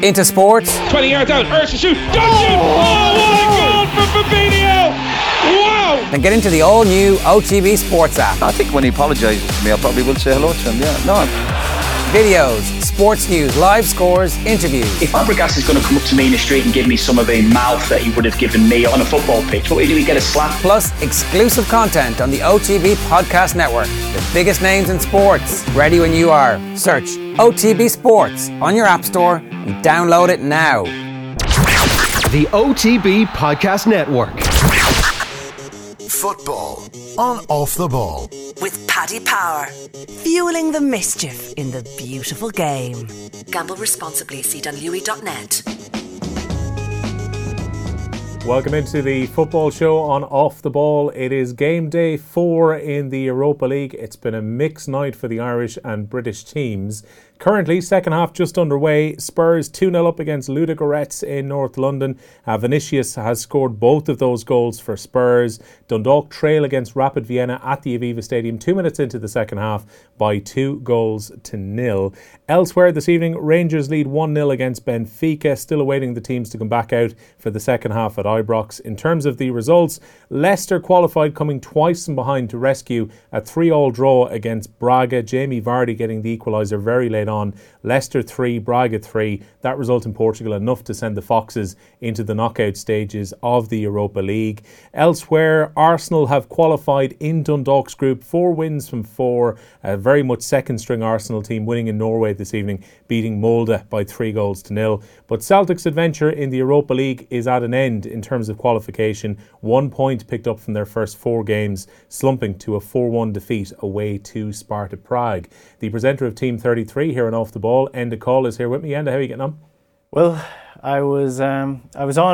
Into sports. 20 yards out, Ursa shoot, Dungeon! Oh, what a goal for Fabinho! Wow! Then get into the all-new OTB Sports app. I think when he apologises to me, I probably will say hello to him, yeah. No. Videos, sports news, live scores, interviews. If Fabregas is going to come up to me in the street and give me some of the mouth that he would have given me on a football pitch, what do we get a slap? Plus exclusive content on the OTB Podcast Network. The biggest names in sports. Ready when you are. Search OTB Sports on your app store and download it now. The OTB Podcast Network. Football on Off the Ball. With Paddy Power, fueling the mischief in the beautiful game. Gamble responsibly. See dunlewy.net. Welcome into the football show on Off the Ball. It is game day 4 in the Europa League. It's been a mixed night for the Irish and British teams. Currently, second half just underway. Spurs 2-0 up against Ludogorets in North London. Vinicius has scored both of those goals for Spurs. Dundalk trail against Rapid Vienna at the Aviva Stadium 2 minutes into the second half by 2-0. Elsewhere this evening, Rangers lead 1-0 against Benfica, still awaiting the teams to come back out for the second half at Ibrox. In terms of the results, Leicester qualified coming twice from behind to rescue a 3-3 draw against Braga. Jamie Vardy getting the equaliser very late on. Leicester 3, Braga 3. That result in Portugal enough to send the Foxes into the knockout stages of the Europa League. Elsewhere, Arsenal have qualified in Dundalk's group, 4 wins from 4. A very much second string Arsenal team winning in Norway this evening, beating Molde by 3-0. But Celtic's adventure in the Europa League is at an end in terms of qualification. 1 point picked up from their first 4 games, slumping to a 4-1 defeat away to Sparta Prague. The presenter of Team 33 here on Off the Ball, Enda Call, is here with me. Enda, how are you getting on? Well, I was on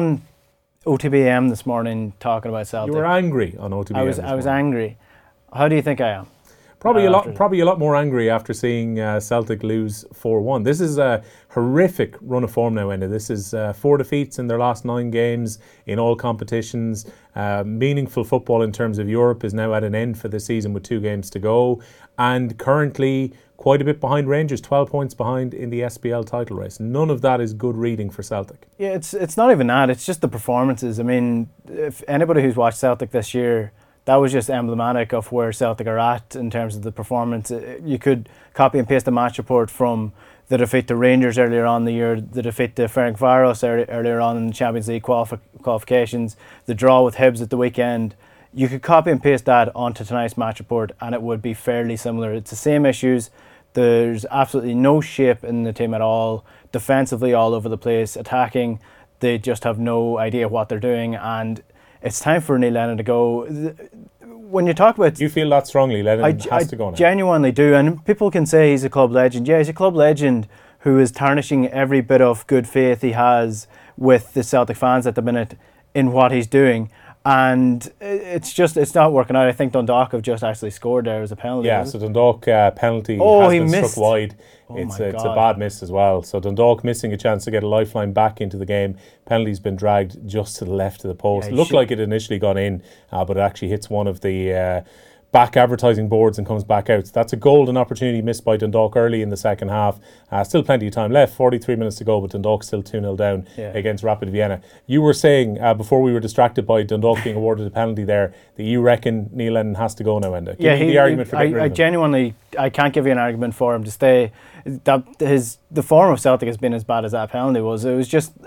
OTBM this morning talking about Celtic. You were angry on OTBM. I was angry. How do you think I am? Probably a lot more angry after seeing Celtic lose 4-1. This is a horrific run of form now, Enda. This is 4 defeats in their last 9 games in all competitions. Meaningful football in terms of Europe is now at an end for the season with 2 games to go. And currently quite a bit behind Rangers, 12 points behind in the SPL title race. None of that is good reading for Celtic. Yeah, it's not even that. It's just the performances. I mean, if anybody who's watched Celtic this year, that was just emblematic of where Celtic are at in terms of the performance. You could copy and paste the match report from the defeat to Rangers earlier on in the year, the defeat to Ferencváros earlier on in the Champions League qualifications, the draw with Hibs at the weekend. You could copy and paste that onto tonight's match report and it would be fairly similar. It's the same issues. There's absolutely no shape in the team at all. Defensively all over the place. Attacking, they just have no idea what they're doing, and it's time for Neil Lennon to go. When you talk about... You feel that strongly, Lennon has to go now. I genuinely do, and people can say he's a club legend. Yeah, he's a club legend who is tarnishing every bit of good faith he has with the Celtic fans at the minute in what he's doing. And it's not working out. I think Dundalk have just actually scored there as a penalty. Yeah, so Dundalk penalty has been missed. struck wide. It's a bad miss as well. So Dundalk missing a chance to get a lifeline back into the game. Penalty's been dragged just to the left of the post. Looked like it initially gone in, but it actually hits one of the back advertising boards and comes back out. So that's a golden opportunity missed by Dundalk early in the second half. Still plenty of time left, 43 minutes to go, but Dundalk still 2-0 down against Rapid Vienna. You were saying, before we were distracted by Dundalk being awarded a penalty there, that you reckon Neil Lennon has to go now, Enda. Give me the argument for getting rid of him. I genuinely, I can't give you an argument for him to stay. The form of Celtic has been as bad as that penalty was. It was just...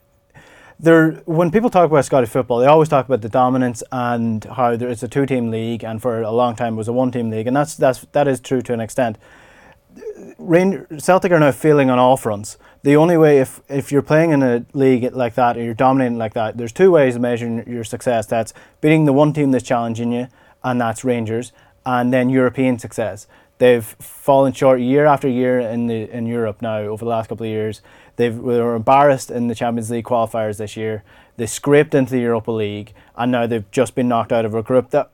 when people talk about Scottish football, they always talk about the dominance and how it's a 2-team league, and for a long time it was a 1-team league, and that is true to an extent. Celtic are now failing on all fronts. The only way, if you're playing in a league like that, or you're dominating like that, there's 2 ways of measuring your success. That's beating the one team that's challenging you, and that's Rangers, and then European success. They've fallen short year after year in Europe now over the last couple of years. They were embarrassed in the Champions League qualifiers this year. They scraped into the Europa League, and now they've just been knocked out of a group that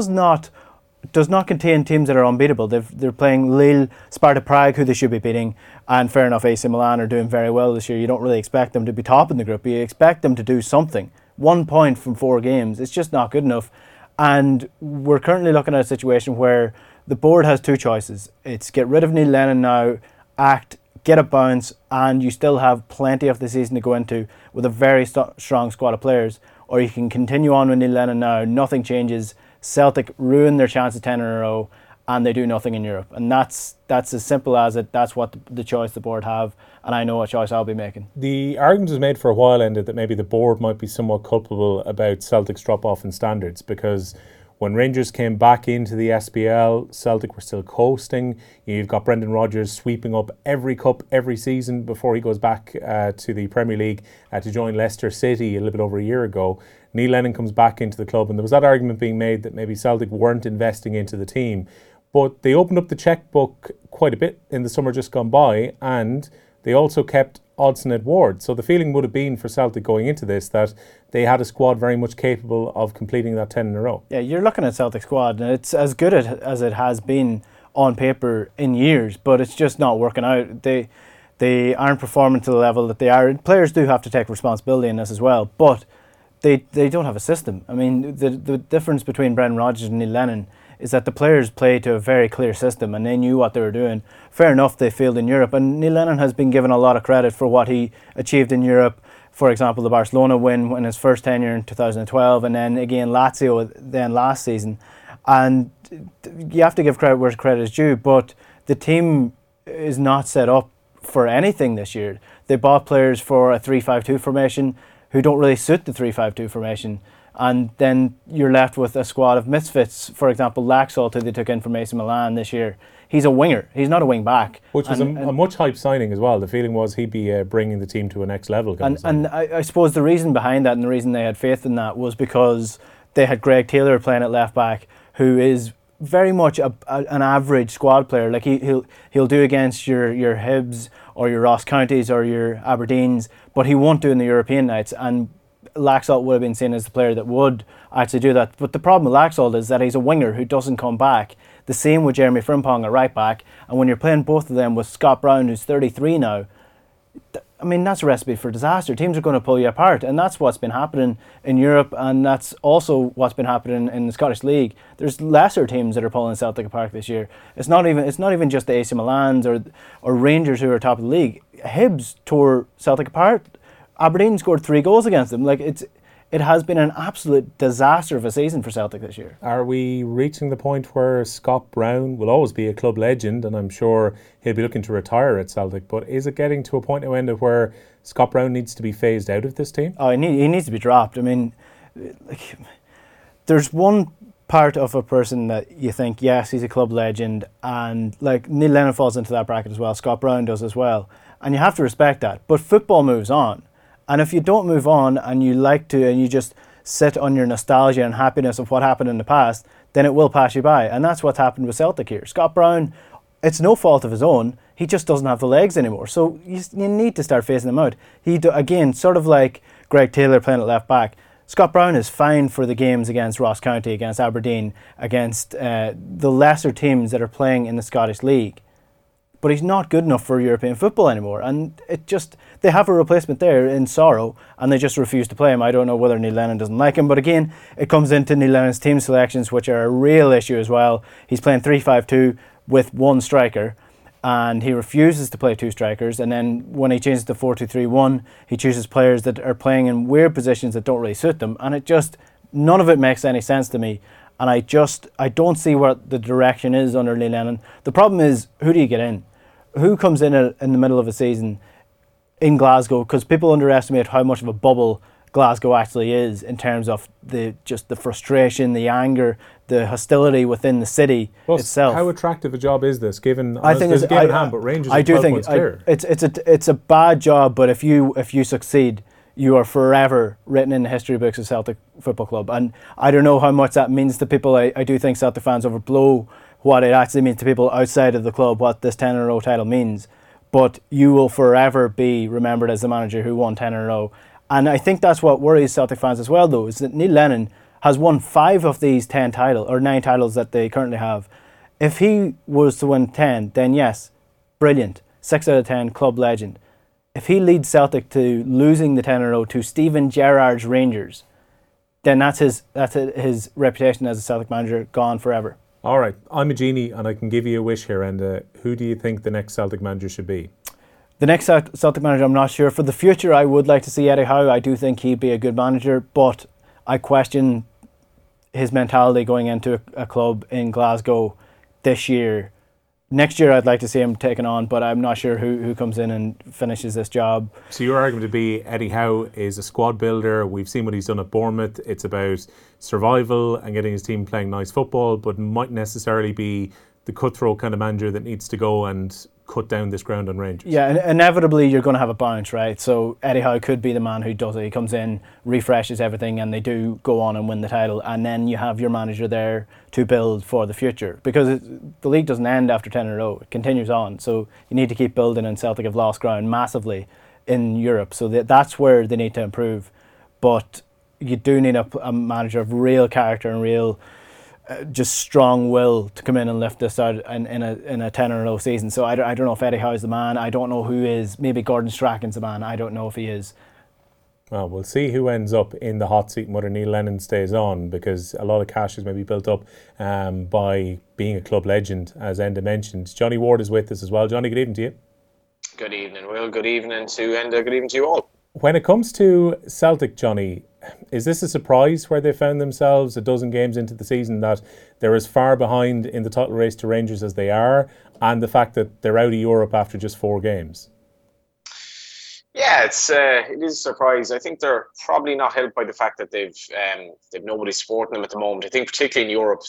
does not contain teams that are unbeatable. They're playing Lille, Sparta Prague, who they should be beating, and fair enough, AC Milan are doing very well this year. You don't really expect them to be top in the group. You expect them to do something. 1 point from 4 games. It's just not good enough. And we're currently looking at a situation where the board has 2 choices. It's get rid of Neil Lennon now, act get a bounce, and you still have plenty of the season to go into with a very strong squad of players, or you can continue on with Neil Lennon now, nothing changes, Celtic ruin their chance of 10 in a row, and they do nothing in Europe. And that's as simple as it. That's what the choice the board have, and I know what choice I'll be making. The argument was made for a while, ended that maybe the board might be somewhat culpable about Celtic's drop-off in standards, because when Rangers came back into the SPL, Celtic were still coasting. You've got Brendan Rodgers sweeping up every cup every season before he goes back to the Premier League to join Leicester City a little bit over a year ago. Neil Lennon comes back into the club, and there was that argument being made that maybe Celtic weren't investing into the team. But they opened up the chequebook quite a bit in the summer just gone by, and they also kept Odsonne Edouard. So the feeling would have been for Celtic going into this that they had a squad very much capable of completing that 10 in a row. Yeah, you're looking at Celtic's squad, and it's as good as it has been on paper in years, but it's just not working out. They aren't performing to the level that they are. Players do have to take responsibility in this as well, but they don't have a system. I mean, the difference between Brendan Rodgers and Neil Lennon is that the players play to a very clear system, and they knew what they were doing. Fair enough, they failed in Europe, and Neil Lennon has been given a lot of credit for what he achieved in Europe. For example, the Barcelona win in his first tenure in 2012, and then again Lazio then last season. And you have to give credit where credit is due, but the team is not set up for anything this year. They bought players for a 3-5-2 formation who don't really suit the 3-5-2 formation. And then you're left with a squad of misfits. For example, Laxalt, who they took in from AC Milan this year, he's a winger. He's not a wing back. Which was a much hyped signing as well. The feeling was he'd be bringing the team to a next level. And I suppose the reason behind that, and the reason they had faith in that, was because they had Greg Taylor playing at left back, who is very much an average squad player. Like he'll do against your Hibs or your Ross Counties or your Aberdeens, but he won't do in the European nights. And Laxalt would have been seen as the player that would actually do that. But the problem with Laxalt is that he's a winger who doesn't come back. The same with Jeremy Frimpong at right back. And when you're playing both of them with Scott Brown, who's 33 now, I mean, that's a recipe for disaster. Teams are going to pull you apart. And that's what's been happening in Europe, and that's also what's been happening in the Scottish League. There's lesser teams that are pulling Celtic apart this year. It's not even just the AC Milans or Rangers who are top of the league. Hibs tore Celtic apart. Aberdeen scored 3 goals against them. It has been an absolute disaster of a season for Celtic this year. Are we reaching the point where Scott Brown will always be a club legend, and I'm sure he'll be looking to retire at Celtic, but is it getting to a point now where Scott Brown needs to be phased out of this team? Oh, he needs to be dropped. I mean, there's one part of a person that you think, yes, he's a club legend, and Neil Lennon falls into that bracket as well. Scott Brown does as well, and you have to respect that. But football moves on. And if you don't move on and you just sit on your nostalgia and happiness of what happened in the past, then it will pass you by. And that's what's happened with Celtic here. Scott Brown, it's no fault of his own. He just doesn't have the legs anymore. So you need to start phasing him out. Again, sort of like Greg Taylor playing at left back. Scott Brown is fine for the games against Ross County, against Aberdeen, against the lesser teams that are playing in the Scottish League. But he's not good enough for European football anymore. And they have a replacement there in Sorrow, and they just refuse to play him. I don't know whether Neil Lennon doesn't like him, but again, it comes into Neil Lennon's team selections, which are a real issue as well. He's playing 3-5-2 with one striker, and he refuses to play 2 strikers. And then when he changes to 4-2-3-1, he chooses players that are playing in weird positions that don't really suit them. And none of it makes any sense to me. And I don't see what the direction is under Neil Lennon. The problem is, who do you get in? Who comes in the middle of a season in Glasgow? Because people underestimate how much of a bubble Glasgow actually is in terms of the frustration, the anger, the hostility within the city itself. How attractive a job is this? Given but Rangers are 12 points clear. It's a bad job, but if you succeed, you are forever written in the history books of Celtic Football Club. And I don't know how much that means to people. I do think Celtic fans overblow what it actually means to people outside of the club, what this 10 in a row title means. But you will forever be remembered as the manager who won 10 in a row. And I think that's what worries Celtic fans as well, though, is that Neil Lennon has won 5 of these 9 titles that they currently have. If he was to win 10, then yes, brilliant. 6 out of 10, club legend. If he leads Celtic to losing the 10 in a row to Stephen Gerrard's Rangers, then that's his reputation as a Celtic manager gone forever. All right, I'm a genie and I can give you a wish here. And who do you think the next Celtic manager should be? The next Celtic manager, I'm not sure. For the future, I would like to see Eddie Howe. I do think he'd be a good manager, but I question his mentality going into a club in Glasgow this year. Next year, I'd like to see him taken on, but I'm not sure who comes in and finishes this job. So your argument would be Eddie Howe is a squad builder. We've seen what he's done at Bournemouth. It's about survival and getting his team playing nice football, but might necessarily be the cutthroat kind of manager that needs to go and cut down this ground on Rangers. Yeah, inevitably you're going to have a bounce, right? So Eddie Howe could be the man who does it. He comes in, refreshes everything, and they do go on and win the title. And then you have your manager there to build for the future, because the league doesn't end after 10 in a row. It continues on. So you need to keep building, and Celtic have lost ground massively in Europe. So that's where they need to improve. But you do need a manager of real character and real just strong will to come in and lift this out in a 10 in a row season. So I don't know if Eddie Howe's the man. I don't know who is. Maybe Gordon Strachan's the man. I don't know if he is. Well, we'll see who ends up in the hot seat and whether Neil Lennon stays on, because a lot of cash is maybe built up by being a club legend, as Enda mentioned. Johnny Ward is with us as well. Johnny, good evening to you. Good evening, Will. Good evening to Enda. Good evening to you all. When it comes to Celtic, Johnny, is this a surprise where they found themselves a dozen games into the season that they're as far behind in the title race to Rangers as they are, and the fact that they're out of Europe after just 4 games? Yeah, it is a surprise. I think they're probably not helped by the fact that they've nobody supporting them at the moment. I think particularly in Europe,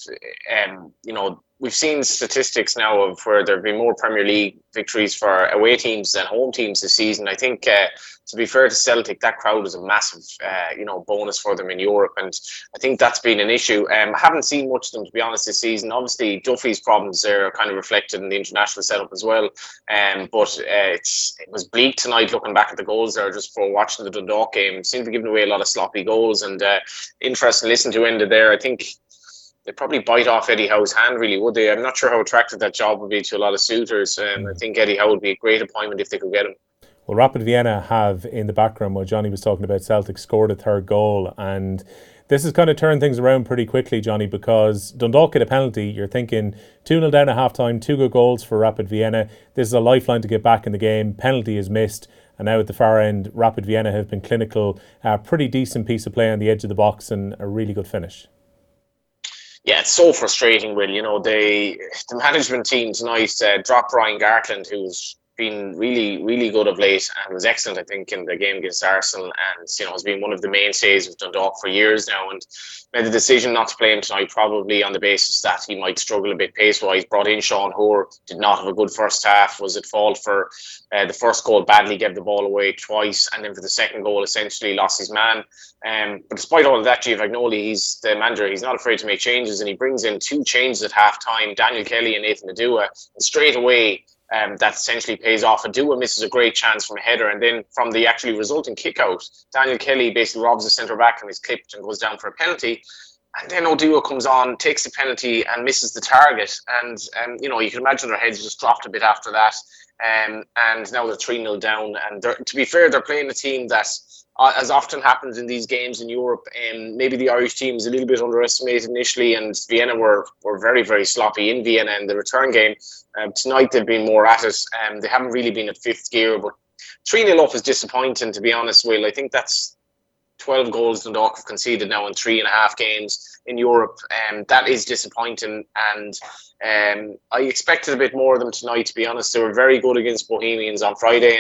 we've seen statistics now of where there have been more Premier League victories for away teams than home teams this season. I think, to be fair to Celtic, that crowd was a massive, bonus for them in Europe, and I think that's been an issue. I haven't seen much of them, to be honest, this season. Obviously, Duffy's problems are kind of reflected in the international setup as well. But it was bleak tonight looking back at the goals there just for watching the Dundalk game. It seemed to be giving away a lot of sloppy goals, and interesting to listen to Enda there. I think they'd probably bite off Eddie Howe's hand, really, would they? I'm not sure how attractive that job would be to a lot of suitors. I think Eddie Howe would be a great appointment if they could get him. Well, Rapid Vienna have, in the background, while Johnny was talking about Celtic, scored a 3rd goal. And this has kind of turned things around pretty quickly, Johnny, because Dundalk hit a penalty. You're thinking 2-0 down at half-time, 2 good goals for Rapid Vienna. This is a lifeline to get back in the game. Penalty is missed. And now at the far end, Rapid Vienna have been clinical. Pretty decent piece of play on the edge of the box and a really good finish. Yeah, it's so frustrating, Will. The management team tonight dropped Ryan Gartland, who's been really, really good of late and was excellent, I think, in the game against Arsenal, and has been one of the mainstays of Dundalk for years now, and made the decision not to play him tonight, probably on the basis that he might struggle a bit pace-wise. Brought in Sean Hoare, did not have a good first half, was at fault for the first goal, badly gave the ball away twice, and then for the second goal essentially lost his man. But despite all of that, Giovanni, he's the manager, he's not afraid to make changes, and he brings in 2 changes at half-time, Daniel Kelly and Nathan Adua, and straight away that essentially pays off. Adua misses a great chance from a header, and then from the actually resulting kick out, Daniel Kelly basically robs the centre back and is clipped and goes down for a penalty. And then Adua comes on, takes the penalty and misses the target. And you can imagine their heads just dropped a bit after that. And now they're 3-0 down. And to be fair, they're playing a team that, as often happens in these games in Europe, maybe the Irish team is a little bit underestimated initially, and Vienna were very, very sloppy in Vienna in the return game. Tonight they've been more at it. They haven't really been at 5th gear, but 3-0 up is disappointing, to be honest, Will. I think that's 12 goals Dundalk have conceded now in 3.5 games in Europe. That is disappointing, and I expected a bit more of them tonight, to be honest. They were very good against Bohemians on Friday,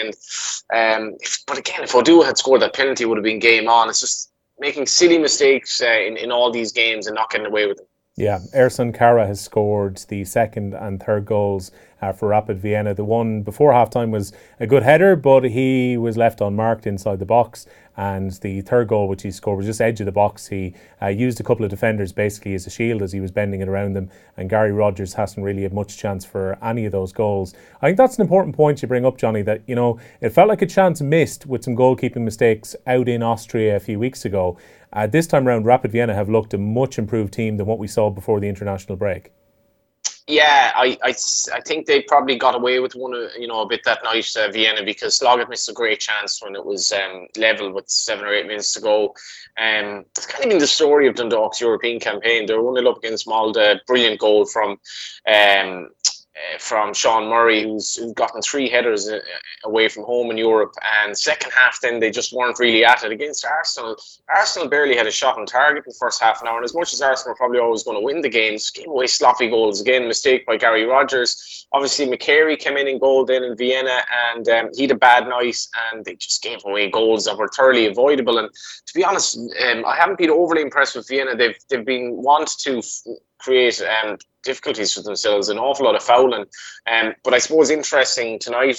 but again, if Adua had scored that penalty, it would have been game on. It's just making silly mistakes in all these games and not getting away with them. Yeah, Ersan Kara has scored the 2nd and 3rd goals for Rapid Vienna. The one before halftime was a good header, but he was left unmarked inside the box. And the 3rd goal, which he scored, was just edge of the box. He used a couple of defenders basically as a shield as he was bending it around them. And Gary Rogers hasn't really had much chance for any of those goals. I think that's an important point you bring up, Johnny, that, it felt like a chance missed with some goalkeeping mistakes out in Austria a few weeks ago. This time around, Rapid Vienna have looked a much improved team than what we saw before the international break. Yeah, I think they probably got away with one, a bit that night, Vienna, because Sloggett missed a great chance when it was level with 7 or 8 minutes to go. It's kind of been the story of Dundalk's European campaign. They were 1-0 up against Molde, brilliant goal from from Sean Murray, who's gotten 3 headers away from home in Europe. And second half, then they just weren't really at it against Arsenal. Arsenal barely had a shot on target in the first half an hour. And as much as Arsenal were probably always going to win the games, gave away sloppy goals again. Mistake by Gary Rogers. Obviously, McCary came in goal then in Vienna, and he had a bad night, and they just gave away goals that were thoroughly avoidable. And to be honest, I haven't been overly impressed with Vienna. They've been want to create difficulties for themselves, an awful lot of fouling. But I suppose interesting tonight,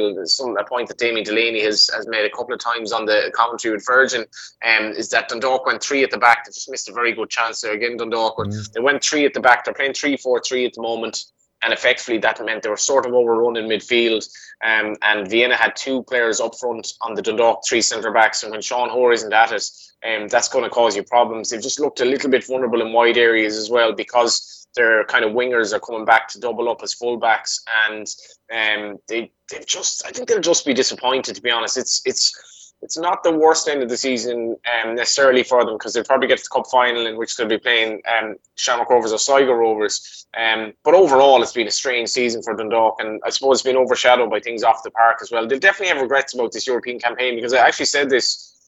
a point that Damien Delaney has made a couple of times on the commentary with Virgin, is that Dundalk went 3 at the back. They just missed a very good chance there again, Dundalk. They went 3 at the back. They're playing 3-4-3 at the moment. And effectively, that meant they were sort of overrun in midfield. And Vienna had 2 players up front on the Dundalk 3 centre-backs. And when Sean Hoare isn't at it, that's going to cause you problems. They've just looked a little bit vulnerable in wide areas as well, because their kind of wingers are coming back to double up as fullbacks. And I think they'll just be disappointed, to be honest. It's not the worst end of the season necessarily for them, because they'll probably get to the cup final, in which they'll be playing Shamrock Rovers or Sligo Rovers. But overall, it's been a strange season for Dundalk, and I suppose it's been overshadowed by things off the park as well. They'll definitely have regrets about this European campaign, because I actually said this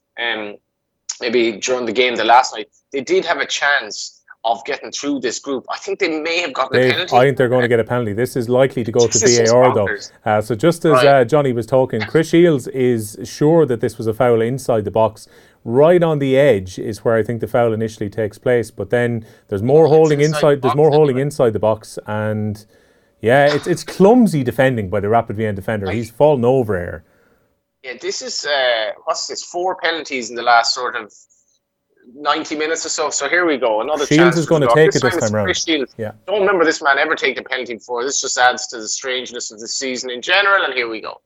maybe during the game the last night. They did have a chance of getting through this group. I think they may have gotten a penalty. I think they're going to get a penalty. This is likely to go to VAR though. So just as Johnny was talking, Chris Shields is sure that this was a foul inside the box. Right on the edge is where I think the foul initially takes place. But then there's more holding inside. There's more holding inside the box, and yeah, it's clumsy defending by the Rapid Vienna defender. He's fallen over here. Yeah, this is 4 penalties in the last sort of 90 minutes or so. So here we go. Another Shields chance is going to take it this time round. Yeah. Don't remember this man ever taking a penalty before. This just adds to the strangeness of the season in general. And here we go.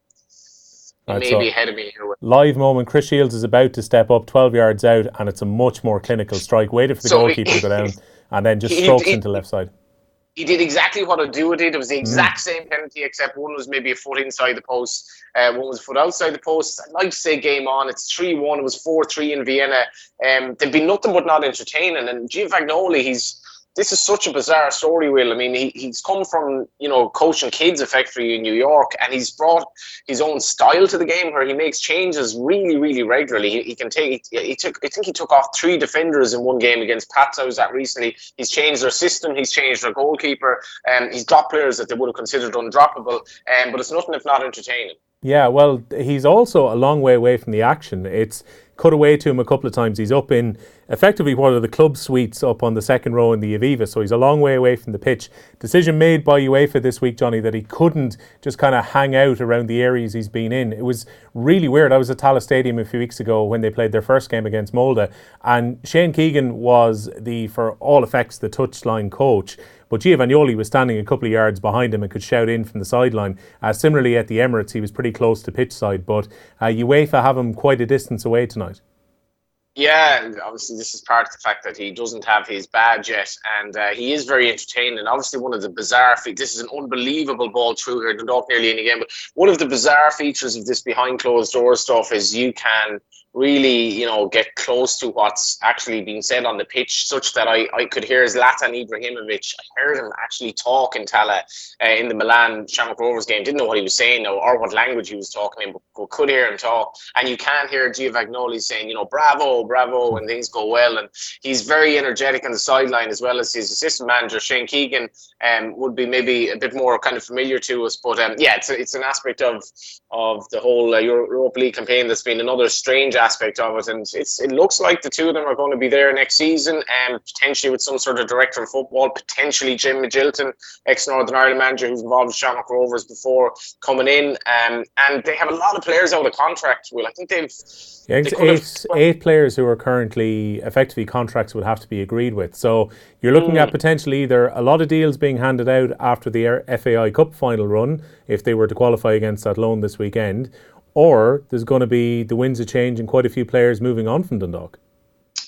Maybe ahead of me here. Live moment. Chris Shields is about to step up 12 yards out, and it's a much more clinical strike. Waited for the goalkeeper to go down, and then just strokes into left side. He did exactly what Adua did. It was the exact same penalty, except one was maybe a foot inside the post, one was a foot outside the post. I'd like to say game on. It's 3-1. It was 4-3 in Vienna. They've been nothing but not entertaining. And Giovanni, this is such a bizarre story, Will. I mean, he's come from, coaching kids effectively in New York, and he's brought his own style to the game where he makes changes really, really regularly. I think he took off 3 defenders in one game against Pats. I was at recently. He's changed their system. He's changed their goalkeeper. He's dropped players that they would have considered undroppable. But it's nothing if not entertaining. Yeah, well, he's also a long way away from the action. It's cut away to him a couple of times. He's up in effectively one of the club suites up on the second row in the Aviva, so he's a long way away from the pitch. Decision made by UEFA this week, Johnny, that he couldn't just kind of hang out around the areas he's been in. It was really weird. I was at Tallaght Stadium a few weeks ago when they played their first game against Molde, and Shane Keegan was for all effects, the touchline coach. But Giovanni was standing a couple of yards behind him and could shout in from the sideline. Similarly, at the Emirates, he was pretty close to pitch side. But UEFA have him quite a distance away tonight. Yeah, obviously this is part of the fact that he doesn't have his badge yet, and he is very entertaining. And obviously one of the bizarre this is an unbelievable ball through here, Dundalk nearly in again, but one of the bizarre features of this behind closed door stuff is you can really, get close to what's actually being said on the pitch, such that I could hear Zlatan Ibrahimovic. I heard him actually talk in Tallaght in the Milan Shamrock Rovers game. Didn't know what he was saying or what language he was talking in, but could hear him talk. And you can hear Giovanni saying, bravo, bravo, when things go well. And he's very energetic on the sideline, as well as his assistant manager, Shane Keegan, would be maybe a bit more kind of familiar to us. But it's an aspect of the whole Europa League campaign that's been another strange aspect of it, and it looks like the two of them are going to be there next season, and potentially with some sort of director of football, potentially Jim Magilton, ex-Northern Ireland manager who's involved with Shamrock Rovers before, coming in, and they have a lot of players out of contract. Well, I think they've eight players who are currently effectively contracts would have to be agreed with. So you're looking at potentially either a lot of deals being handed out after the FAI Cup final run, if they were to qualify against that loan this weekend, or there's going to be the winds of change and quite a few players moving on from Dundalk.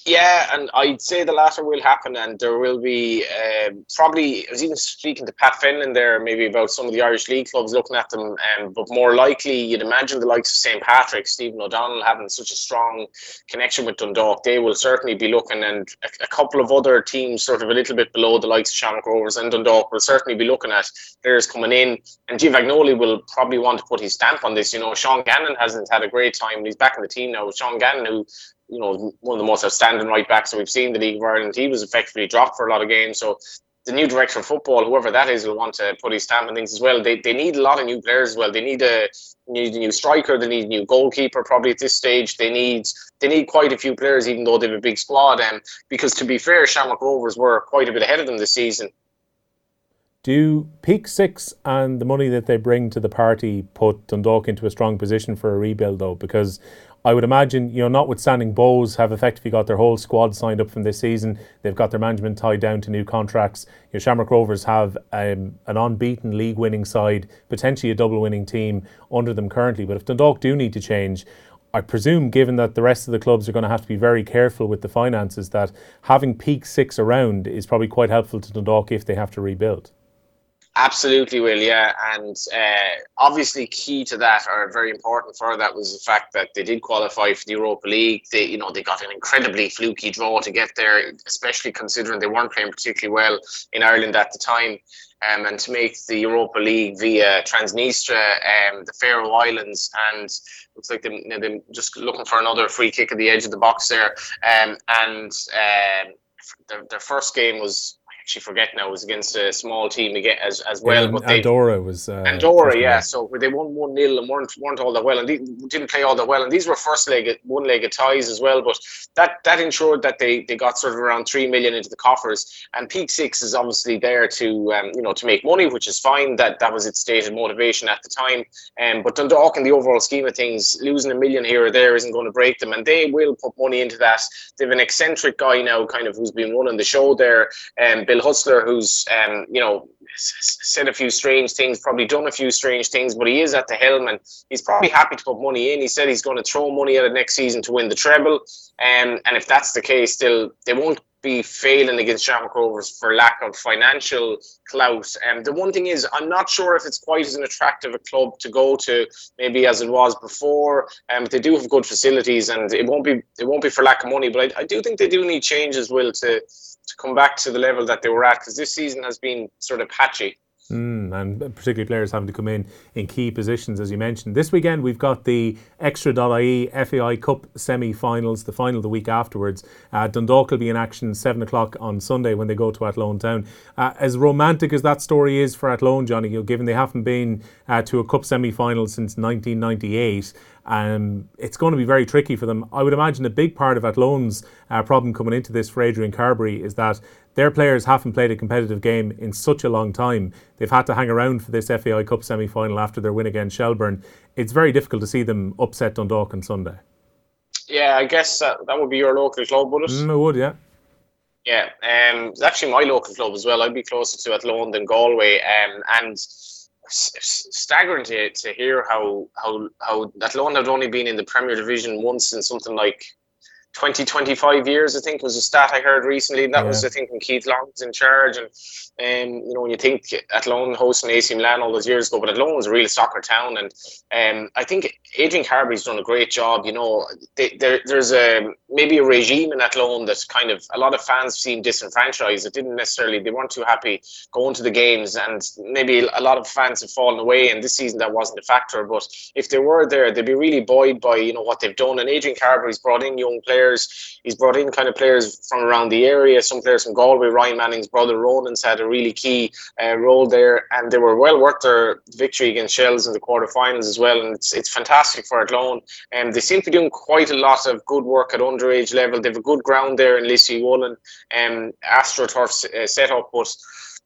Yeah, and I'd say the latter will happen, and there will be probably. I was even speaking to Pat Fenlon there, maybe about some of the Irish League clubs looking at them, but more likely, you'd imagine the likes of St. Patrick's, Stephen O'Donnell having such a strong connection with Dundalk, they will certainly be looking, and a couple of other teams, sort of a little bit below the likes of Shamrock Rovers and Dundalk, will certainly be looking at players coming in, and Giovanni will probably want to put his stamp on this. Sean Gannon hasn't had a great time. He's back in the team now. Sean Gannon, who one of the most outstanding right backs that we've seen in the League of Ireland. He was effectively dropped for a lot of games. So the new director of football, whoever that is, will want to put his stamp on things as well. They need a lot of new players as well. They need a new striker. They need a new goalkeeper probably at this stage. They need quite a few players, even though they have a big squad. Because to be fair, Shamrock Rovers were quite a bit ahead of them this season. Do Peak Six and the money that they bring to the party put Dundalk into a strong position for a rebuild, though? Because I would imagine, notwithstanding Bows have effectively got their whole squad signed up from this season. They've got their management tied down to new contracts. Shamrock Rovers have an unbeaten league-winning side, potentially a double-winning team under them currently. But if Dundalk do need to change, I presume, given that the rest of the clubs are going to have to be very careful with the finances, that having Peak Six around is probably quite helpful to Dundalk if they have to rebuild. Absolutely will, yeah. And obviously key to that, or very important for that, was the fact that they did qualify for the Europa League. They got an incredibly fluky draw to get there, especially considering they weren't playing particularly well in Ireland at the time. And to make the Europa League via Transnistria, the Faroe Islands, and looks like they're just looking for another free kick at the edge of the box there. Their first game was, actually forget now, was against a small team again as well. But Andorra was Andorra, yeah. So they won 1-0 and weren't all that well, and they didn't play all that well. And these were one-legged ties as well. But that ensured that they got sort of around 3 million into the coffers. And Peak Six is obviously there to to make money, which is fine. That was its stated motivation at the time. But Dundalk, in the overall scheme of things, losing $1 million here or there isn't going to break them, and they will put money into that. They have an eccentric guy now, kind of, who's been running the show there. Bill Hustler, who's said a few strange things, probably done a few strange things, but he is at the helm, and he's probably happy to put money in. He said he's going to throw money at it next season to win the treble, and if that's the case, still they won't be failing against Shamrock Rovers for lack of financial clout. The one thing is, I'm not sure if it's quite as an attractive a club to go to maybe as it was before. They do have good facilities, and it won't be for lack of money, but I do think they do need change as well to come back to the level that they were at, because this season has been sort of patchy. And particularly players having to come in key positions, as you mentioned. This weekend we've got the Extra.ie FAI Cup semi-finals, the final the week afterwards. Dundalk will be in action 7 o'clock on Sunday when they go to Athlone Town. As romantic as that story is for Athlone, Johnny, given they haven't been to a cup semi-final since 1998, it's going to be very tricky for them. I would imagine a big part of Athlone's problem coming into this for Adrian Carbery is that their players haven't played a competitive game in such a long time. They've had to hang around for this FAI Cup semi-final after their win against Shelbourne. It's very difficult to see them upset Dundalk on Sunday. Yeah, I guess that would be your local club, would it? It would, yeah. Yeah, it's actually my local club as well. I'd be closer to Athlone than Galway, and staggering to hear how Athlone had only been in the Premier Division once in something like 20-25 years, I think was a stat I heard recently. That was, I think, when Keith Long was in charge. And when you think Athlone hosting AC Milan all those years ago, but Athlone was a real soccer town, and I think Adrian Carbery's done a great job. There's maybe a regime in Athlone that kind of a lot of fans seem disenfranchised. They weren't too happy going to the games, and maybe a lot of fans have fallen away. And this season that wasn't a factor, but if they were there, they'd be really buoyed by what they've done. And Adrian Carbery's brought in young players. He's brought in kind of players from around the area, some players from Galway. Ryan Manning's brother Ronan's had a really key role there, and they were well worth their victory against Shells in the quarterfinals as well. And it's fantastic for Athlone. They seem to be doing quite a lot of good work at underage level. They have a good ground there in Lissie Woolen, AstroTurf set up, but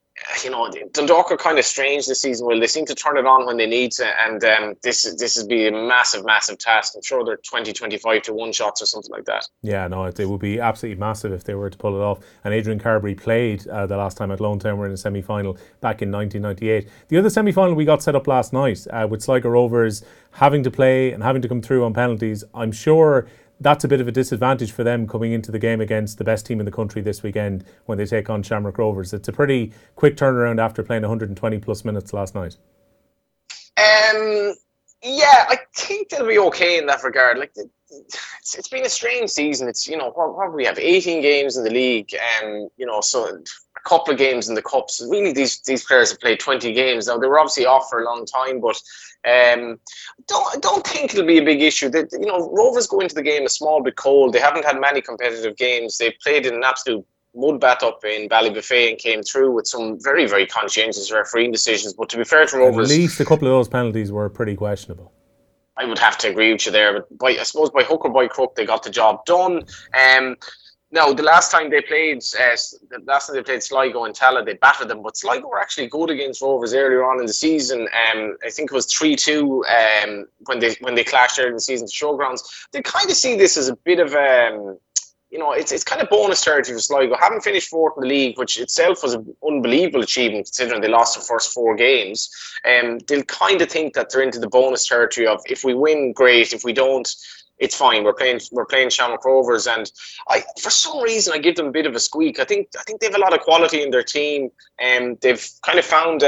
Dundalk are kind of strange this season. Well, they seem to turn it on when they need to, and this would be a massive task. I'm sure they're 20-25 to 1 shots or something like that. Yeah, no, it would be absolutely massive if they were to pull it off. And Adrian Carbery played the last time Athlone Town were in a semi-final back in 1998. The other semi-final we got set up last night with Sligo Rovers having to play and having to come through on penalties. I'm sure that's a bit of a disadvantage for them coming into the game against the best team in the country this weekend when they take on Shamrock Rovers. It's a pretty quick turnaround after playing 120 plus minutes last night. Yeah, I think they'll be okay in that regard. Like, it's been a strange season. It's, what we have 18 games in the league, and so a couple of games in the cups. Really, these players have played 20 games now. They were obviously off for a long time, but I don't think it'll be a big issue. Rovers go into the game a small bit cold. They haven't had many competitive games. They played in an absolute mudbat up in Ballybuffet and came through with some very, very conscientious refereeing decisions. But to be fair to Rovers, at least a couple of those penalties were pretty questionable. I would have to agree with you there, but I suppose by hook or by crook they got the job done. Now, the last time they played Sligo and Tala, they battered them, but Sligo were actually good against Rovers earlier on in the season. I think it was 3-2 when they clashed earlier in the season to Showgrounds. They kind of see this as a bit of it's kind of bonus territory for Sligo. Having finished fourth in the league, which itself was an unbelievable achievement considering they lost the first 4 games, they'll kind of think that they're into the bonus territory of, if we win, great. If we don't, it's fine. We're playing Shamrock Rovers, and for some reason I give them a bit of a squeak. I think they have a lot of quality in their team, and they've kind of found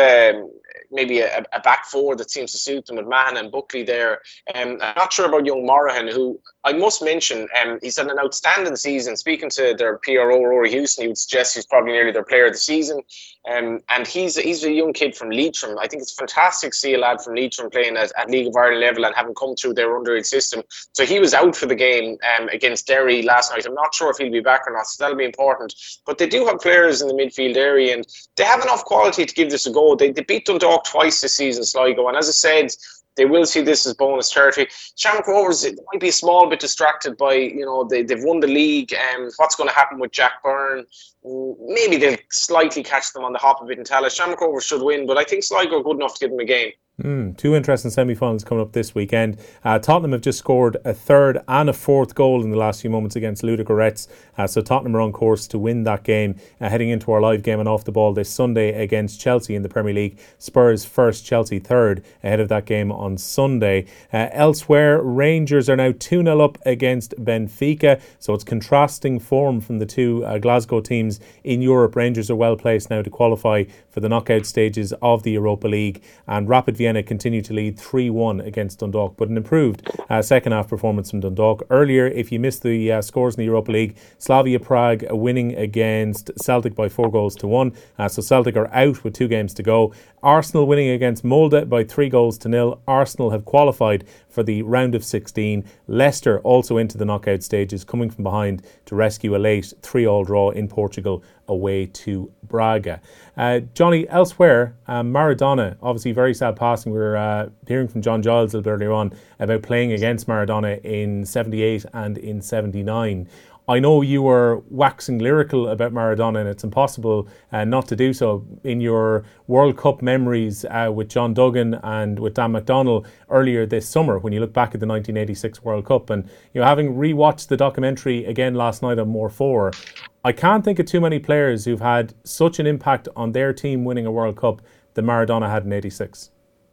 maybe a back four that seems to suit them with Mahon and Buckley there. I'm not sure about young Morahan, who I must mention, he's had an outstanding season. Speaking to their PRO, Rory Houston, he would suggest he's probably nearly their player of the season. And he's a young kid from Leitrim. I think it's fantastic to see a lad from Leitrim playing at League of Ireland level and having come through their underage system. So he was out for the game against Derry last night. I'm not sure if he'll be back or not, so that'll be important. But they do have players in the midfield area, and they have enough quality to give this a go. They beat Dundalk twice this season, Sligo, and as I said, they will see this as bonus territory. Shamrock Rovers, it might be a small bit distracted by, they've won the league. What's going to happen with Jack Byrne? Maybe they'll slightly catch them on the hop a bit in Tallaght. Shamrock Rovers should win, but I think Sligo are good enough to give them a game. 2 interesting semi-finals coming up this weekend. Tottenham have just scored a third and a fourth goal in the last few moments against Ludogorets. So Tottenham are on course to win that game. Heading into our live game and off the ball this Sunday against Chelsea in the Premier League. Spurs first, Chelsea third ahead of that game on Sunday. Elsewhere, Rangers are now 2-0 up against Benfica. So it's contrasting form from the two Glasgow teams in Europe. Rangers are well placed now to qualify for the knockout stages of the Europa League, and Rapid Vienna continue to lead 3-1 against Dundalk, but an improved second half performance from Dundalk. Earlier, if you missed the scores in the Europa League, Slavia Prague winning against Celtic by 4-1. So Celtic are out with 2 games to go. Arsenal winning against Molde by 3-0. Arsenal have qualified for the round of 16. Leicester also into the knockout stages, coming from behind to rescue a late 3-3 draw in Portugal away to Braga. Johnny, elsewhere, Maradona, obviously very sad passing. We were hearing from John Giles a little bit earlier on about playing against Maradona in 78 and in 79. I know you were waxing lyrical about Maradona, and it's impossible not to do so in your World Cup memories with John Duggan and with Dan McDonnell earlier this summer when you look back at the 1986 World Cup. And having rewatched the documentary again last night on More 4, I can't think of too many players who've had such an impact on their team winning a World Cup that Maradona had in 86.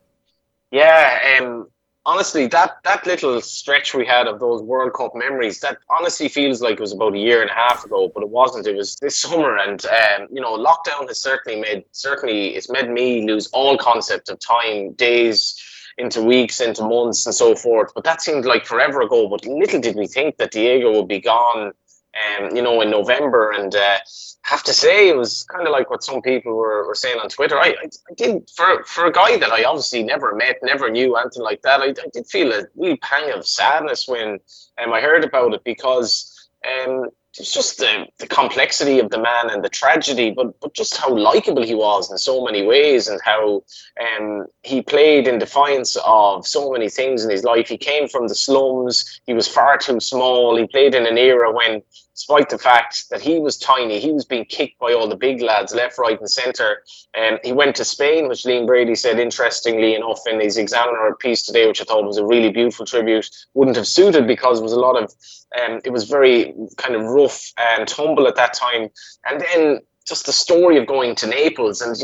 Yeah, honestly, that little stretch we had of those World Cup memories, that honestly feels like it was about a year and a half ago, but it wasn't. It was this summer, and lockdown has it's made me lose all concept of time, days into weeks, into months, and so forth. But that seemed like forever ago. But little did we think that Diego would be gone, in November, and have to say it was kind of like what some people were saying on Twitter. I did, for a guy that I obviously never met, never knew, anything like that, I did feel a real pang of sadness when I heard about it, because it's just the complexity of the man and the tragedy, but just how likeable he was in so many ways, and how he played in defiance of so many things in his life. He came from the slums. He was far too small. He played in an era when, despite the fact that he was tiny, he was being kicked by all the big lads left, right and centre. He went to Spain, which Liam Brady said, interestingly enough, in his Examiner piece today, which I thought was a really beautiful tribute. Wouldn't have suited because it was a lot of, it was very kind of rough and tumble at that time. And then just the story of going to Naples. And,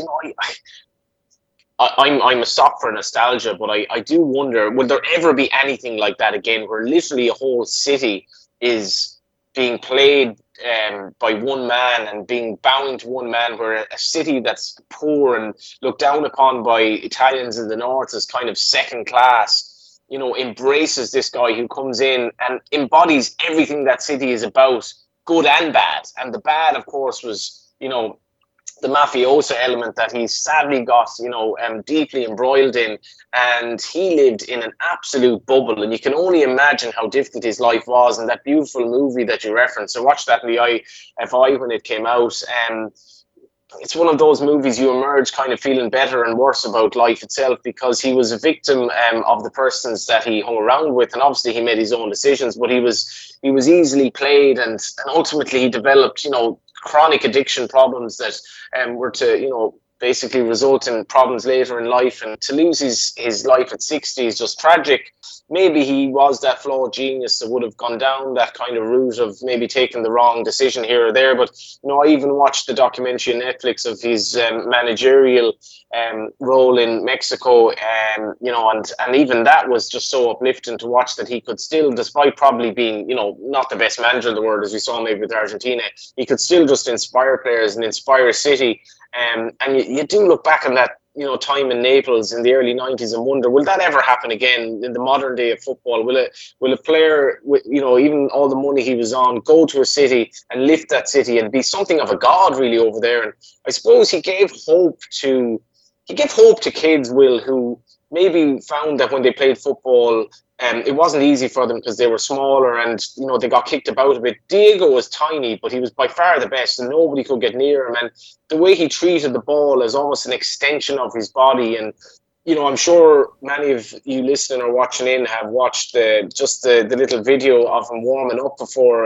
I'm a sock for nostalgia, but I do wonder, will there ever be anything like that again, where literally a whole city is being played by one man and being bound to one man, where a city that's poor and looked down upon by Italians in the north as kind of second class, you know, embraces this guy who comes in and embodies everything that city is about, good and bad. And the bad, of course, was, you know, the mafioso element that he sadly got, you know, deeply embroiled in, and he lived in an absolute bubble. And you can only imagine how difficult his life was. And that beautiful movie that you referenced, I watched that in the IFI when it came out. It's one of those movies you emerge kind of feeling better and worse about life itself, because he was a victim of the persons that he hung around with, and obviously he made his own decisions, but he was easily played, and ultimately he developed, you know, chronic addiction problems that were to, you know, basically result in problems later in life. And to lose his life at 60 is just tragic. Maybe he was that flawed genius that would have gone down that kind of route of maybe taking the wrong decision here or there. But, you know, I even watched the documentary on Netflix of his managerial role in Mexico, you know, and even that was just so uplifting to watch, that he could still, despite probably being, you know, not the best manager in the world, as we saw maybe with Argentina, he could still just inspire players and inspire a city. And you do look back on that, you know, time in Naples in the early 90s and wonder, will that ever happen again in the modern day of football? Will a player with, you know, even all the money he was on, go to a city and lift that city and be something of a god really over there? And I suppose he gave hope to kids, Will, who maybe found that when they played football, it wasn't easy for them because they were smaller and, you know, they got kicked about a bit. Diego was tiny, but he was by far the best, and nobody could get near him. And the way he treated the ball as almost an extension of his body. And, you know, I'm sure many of you listening or watching in have watched the little video of him warming up before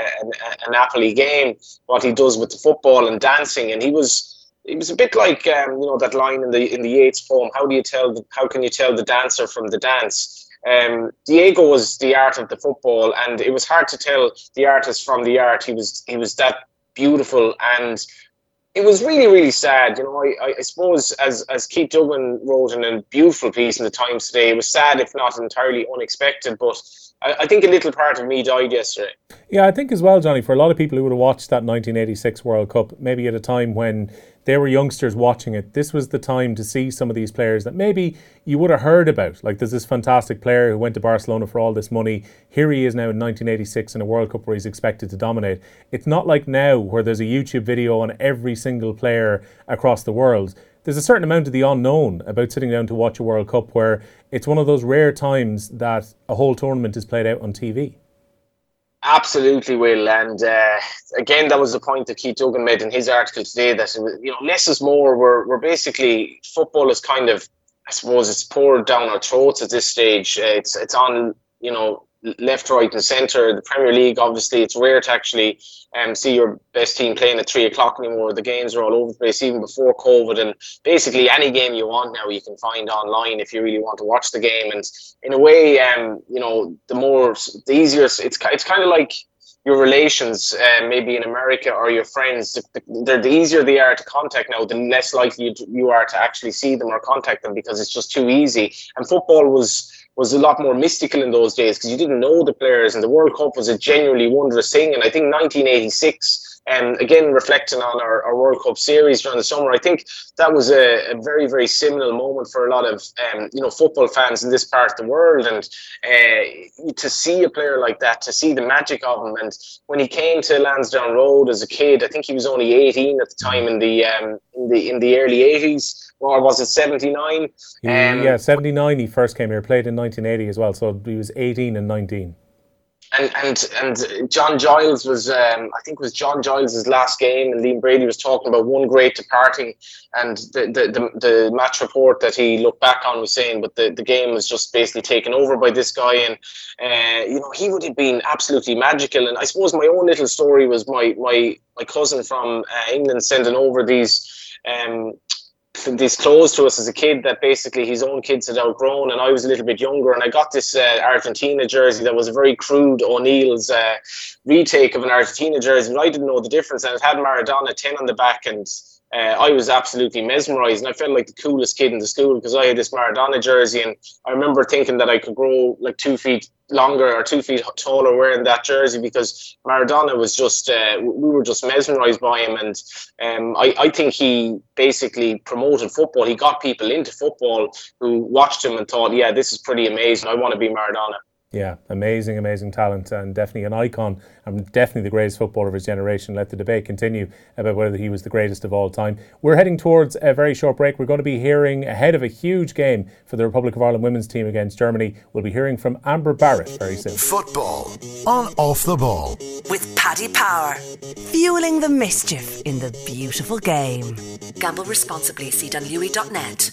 a Napoli game, what he does with the football and dancing. And he was a bit like, you know, that line in the Yeats poem, how can you tell the dancer from the dance? Diego was the art of the football, and it was hard to tell the artist from the art. He was that beautiful, and it was really, really sad. You know, I suppose as Keith Duggan wrote in a beautiful piece in the Times today, it was sad, if not entirely unexpected, but I think a little part of me died yesterday. Yeah, I think as well, Johnny, for a lot of people who would have watched that 1986 World Cup, maybe at a time when they were youngsters watching it, this was the time to see some of these players that maybe you would have heard about. Like, there's this fantastic player who went to Barcelona for all this money. Here he is now in 1986 in a World Cup where he's expected to dominate. It's not like now where there's a YouTube video on every single player across the world. There's a certain amount of the unknown about sitting down to watch a World Cup, where it's one of those rare times that a whole tournament is played out on TV. Absolutely, Will. And again, that was the point that Keith Duggan made in his article today, that, you know, less is more. We're basically, football is kind of, I suppose, it's poured down our throats at this stage. It's on, you know, left, right and centre. The Premier League, obviously, it's rare to actually see your best team playing at 3 o'clock anymore. The games are all over the place, even before COVID. And basically any game you want now, you can find online if you really want to watch the game. And in a way, you know, the easier, it's kind of like your relations, maybe in America, or your friends. The easier they are to contact now, the less likely you are to actually see them or contact them, because it's just too easy. And football was a lot more mystical in those days, because you didn't know the players, and the World Cup was a genuinely wondrous thing. And I think 1986, again, reflecting on our World Cup series during the summer, I think that was a very, very seminal moment for a lot of you know, football fans in this part of the world. And to see a player like that, to see the magic of him, and when he came to Lansdowne Road as a kid, I think he was only 18 at the time, in the early 80s. Or was it 79? Yeah, 79 he first came here, played in 1980 as well, so he was 18 and 19. And John Giles was, I think it was John Giles' last game, and Liam Brady was talking about one great departing, and the match report that he looked back on was saying, but the game was just basically taken over by this guy, and you know, he would have been absolutely magical. And I suppose my own little story was my cousin from England sending over these clothes to us as a kid that basically his own kids had outgrown, and I was a little bit younger, and I got this Argentina jersey that was a very crude O'Neill's retake of an Argentina jersey, but I didn't know the difference, and it had Maradona 10 on the back, and I was absolutely mesmerised, and I felt like the coolest kid in the school because I had this Maradona jersey. And I remember thinking that I could grow like 2 feet longer or 2 feet taller wearing that jersey, because Maradona was just we were just mesmerised by him, and I think he basically promoted football. He got people into football who watched him and thought, yeah, this is pretty amazing, I want to be Maradona. Yeah, amazing talent, and definitely an icon, and definitely the greatest footballer of his generation. Let the debate continue about whether he was the greatest of all time. We're heading towards a very short break. We're going to be hearing, ahead of a huge game for the Republic of Ireland women's team against Germany, we'll be hearing from Amber Barrett very soon. Football on Off the Ball. With Paddy Power, fueling the mischief in the beautiful game. Gamble responsibly. See dunlewy.net.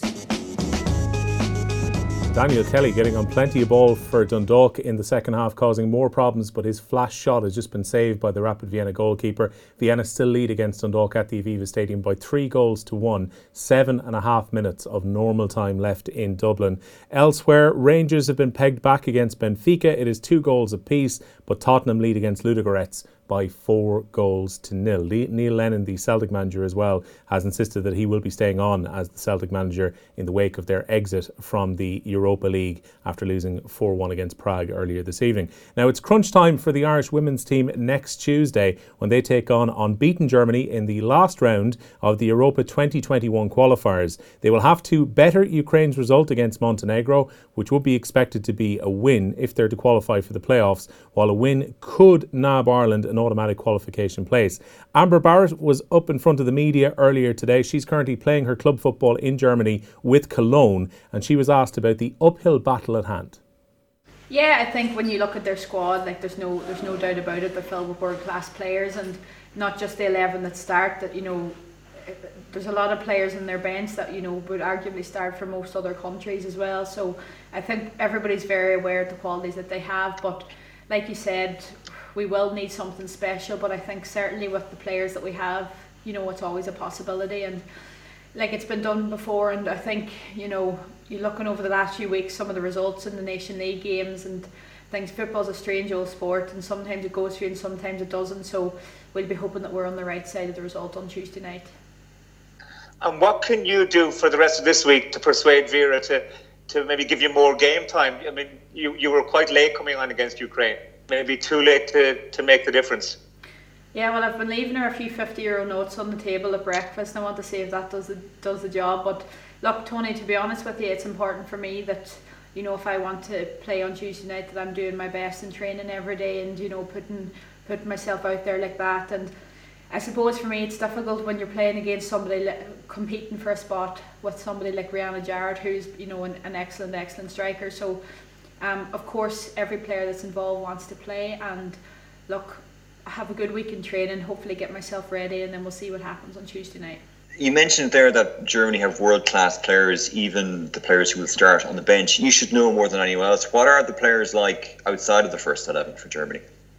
Daniel Kelly getting on plenty of ball for Dundalk in the second half, causing more problems, but his flash shot has just been saved by the Rapid Vienna goalkeeper. Vienna still lead against Dundalk at the Aviva Stadium by 3-1, 7.5 minutes of normal time left in Dublin. Elsewhere, Rangers have been pegged back against Benfica. It is 2 goals apiece, but Tottenham lead against Ludogorets by 4-0. Neil Lennon, the Celtic manager as well, has insisted that he will be staying on as the Celtic manager in the wake of their exit from the Europa League after losing 4-1 against Prague earlier this evening. Now it's crunch time for the Irish women's team next Tuesday when they take on unbeaten Germany in the last round of the Europa 2021 qualifiers. They will have to better Ukraine's result against Montenegro, which would be expected to be a win if they're to qualify for the playoffs, while a win could nab Ireland an automatic qualification place. Amber Barrett was up in front of the media earlier today. She's currently playing her club football in Germany with Cologne, and she was asked about the uphill battle at hand. Yeah, I think when you look at their squad, like there's no doubt about it, they're filled with world-class players, and not just the 11 that start. That there's a lot of players in their bench that would arguably start for most other countries as well. So I think everybody's very aware of the qualities that they have. But like you said, we will need something special. But I think certainly with the players that we have, it's always a possibility, and like it's been done before. And I think you're looking over the last few weeks, some of the results in the Nation League games and things. Football's a strange old sport, and sometimes it goes through and sometimes it doesn't. So we'll be hoping that we're on the right side of the result on Tuesday night. And what can you do for the rest of this week to persuade Vera to maybe give you more game time? I mean, you were quite late coming on against Ukraine. Maybe too late to make the difference. Yeah, well, I've been leaving her a few €50 notes on the table at breakfast, and I want to see if that does the job. But look, Tony, to be honest with you, it's important for me that if I want to play on Tuesday night, that I'm doing my best in training every day, and putting myself out there like that. And I suppose for me it's difficult when you're playing against somebody competing for a spot with somebody like Rihanna Jarrett, who's an excellent striker. So of course every player that's involved wants to play, and look, have a good week in training, hopefully get myself ready, and then we'll see what happens on Tuesday night. You mentioned there that Germany have world-class players, even the players who will start on the bench. You should know more than anyone else. What are the players like outside of the first 11 for Germany?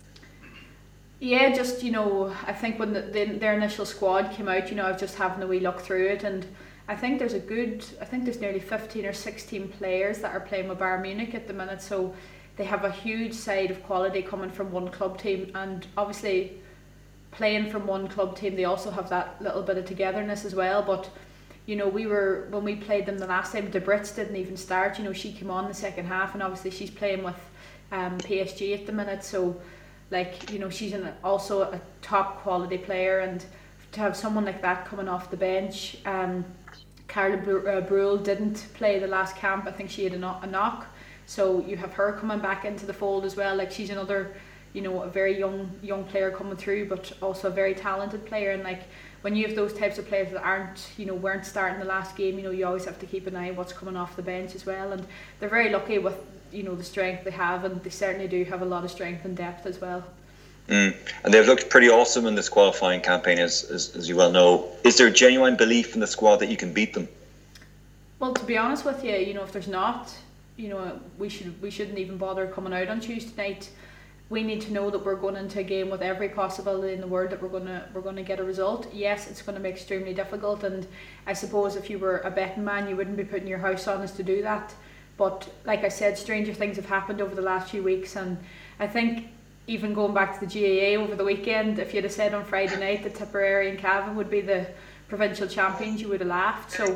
Yeah, just, I think when their initial squad came out, I was just having a wee look through it, and I think there's nearly 15 or 16 players that are playing with Bayern Munich at the minute, so they have a huge side of quality coming from one club team, and obviously playing from one club team, they also have that little bit of togetherness as well. But when we played them the last time, De Bruyne didn't even start. She came on the second half, and obviously she's playing with PSG at the minute, so she's also a top quality player, and to have someone like that coming off the bench. Carla Brühl didn't play the last camp. I think she had a knock, so you have her coming back into the fold as well. She's another a very young player coming through, but also a very talented player. And when you have those types of players that weren't starting the last game, you always have to keep an eye on what's coming off the bench as well. And they're very lucky with the strength they have, and they certainly do have a lot of strength and depth as well. And they've looked pretty awesome in this qualifying campaign, as you well know. Is there genuine belief in the squad that you can beat them? Well, to be honest with you, if there's not, we shouldn't even bother coming out on Tuesday night. We need to know that we're going into a game with every possibility in the world that we're going to get a result. Yes, it's going to be extremely difficult, and I suppose if you were a betting man, you wouldn't be putting your house on us to do that. But like I said, stranger things have happened over the last few weeks, and I think even going back to the GAA over the weekend, if you'd have said on Friday night that Tipperary and Cavan would be the provincial champions, you would have laughed. So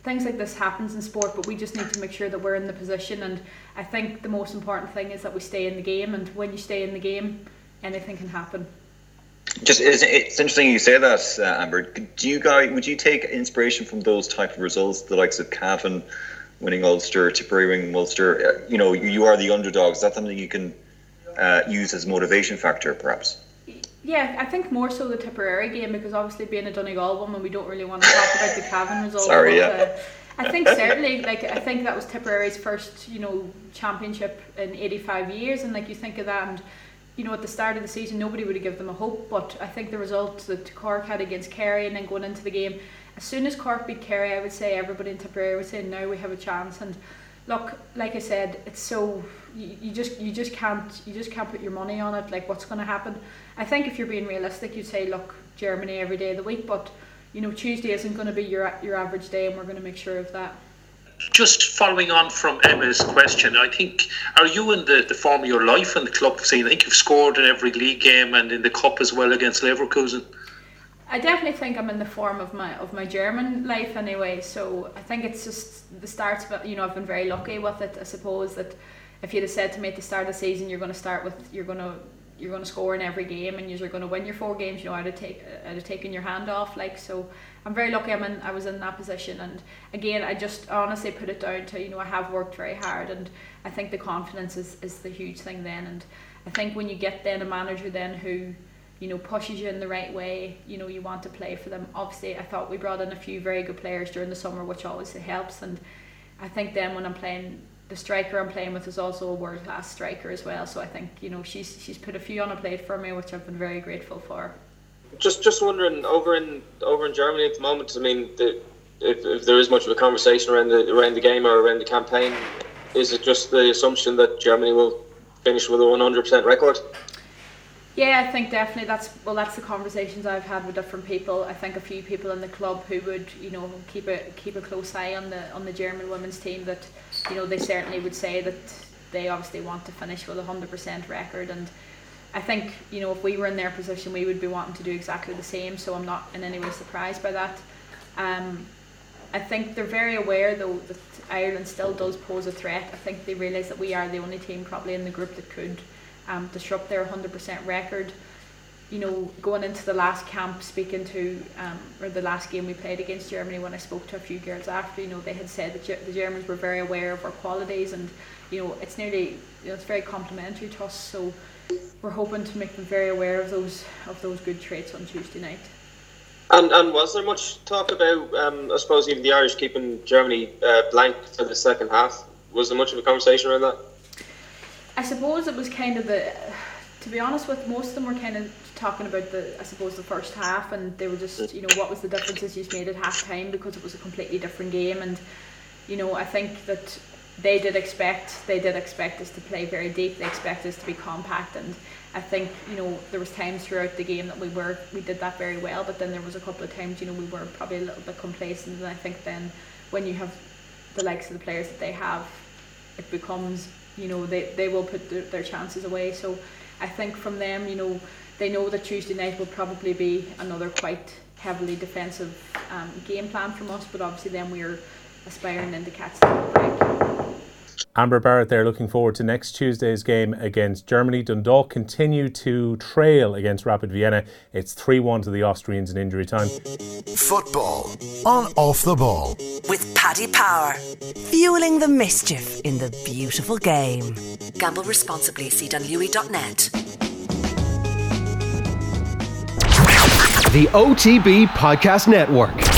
things like this happens in sport, but we just need to make sure that we're in the position. And I think the most important thing is that we stay in the game. And when you stay in the game, anything can happen. Just it's interesting you say that, Amber. Would you take inspiration from those type of results, the likes of Cavan winning Ulster, Tipperary winning Ulster? You are the underdog. Is that something you can use as a motivation factor, perhaps? Yeah, I think more so the Tipperary game, because obviously being a Donegal woman, we don't really want to talk about the Cavan result. Sorry, yeah. I think certainly, I think that was Tipperary's first, championship in 85 years, and you think of that, and at the start of the season, nobody would have given them a hope. But I think the result that Cork had against Kerry, and then going into the game, as soon as Cork beat Kerry, I would say everybody in Tipperary would say, now we have a chance. And look, like I said, it's so you just can't put your money on it, what's going to happen. I think if you're being realistic, you'd say, look, Germany every day of the week, but Tuesday isn't going to be your average day, and we're going to make sure of that. Just following on from Emma's question, I think, are you in the form of your life in the club scene? I think you've scored in every league game and in the cup as well against Leverkusen. I definitely think I'm in the form of my German life anyway. So I think it's just the starts, but I've been very lucky with it. I suppose that if you'd have said to me at the start of the season, you're going to score in every game and you're going to win your 4 games, I'd have taken your hand off. So I'm very lucky I was in that position. And again, I just honestly put it down to, I have worked very hard, and I think the confidence is the huge thing then. And I think when you get then a manager then who, pushes you in the right way, you want to play for them. Obviously, I thought we brought in a few very good players during the summer, which always helps. And I think then when I'm playing, the striker I'm playing with is also a world-class striker as well. So I think, she's put a few on a plate for me, which I've been very grateful for. Just wondering, over in Germany at the moment, I mean, if there is much of a conversation around the game or around the campaign, is it just the assumption that Germany will finish with a 100% record? Yeah, I think definitely that's the conversations I've had with different people. I think a few people in the club who would, keep a close eye on the German women's team, that, they certainly would say that they obviously want to finish with a 100% record. And I think, if we were in their position, we would be wanting to do exactly the same. So I'm not in any way surprised by that. I think they're very aware, though, that Ireland still does pose a threat. I think they realise that we are the only team probably in the group that could disrupt their 100% record. Going into the last camp, speaking to or the last game we played against Germany, when I spoke to a few girls after, they had said that the Germans were very aware of our qualities, and it's nearly it's very complimentary to us. So we're hoping to make them very aware of those good traits on Tuesday night. And was there much talk about I suppose even the Irish keeping Germany blank for the second half? Was there much of a conversation around that? I suppose it was kind of to be honest with, most of them were kind of talking about the first half, and they were just, what was the differences you made at half time, because it was a completely different game. And, I think that they did expect us to play very deep. They expected us to be compact, and I think, there was times throughout the game that we did that very well, but then there was a couple of times, we were probably a little bit complacent. And I think then when you have the likes of the players that they have, it becomes, they will put their chances away. So I think from them, they know that Tuesday night will probably be another quite heavily defensive game plan from us, but obviously then we're aspiring then to catch the break. Amber Barrett there, looking forward to next Tuesday's game against Germany. Dundalk continue to trail against Rapid Vienna. It's 3-1 to the Austrians in injury time. Football on Off the Ball. With Paddy Power. Fueling the mischief in the beautiful game. Gamble responsibly. See dunlewy.net. The OTB Podcast Network.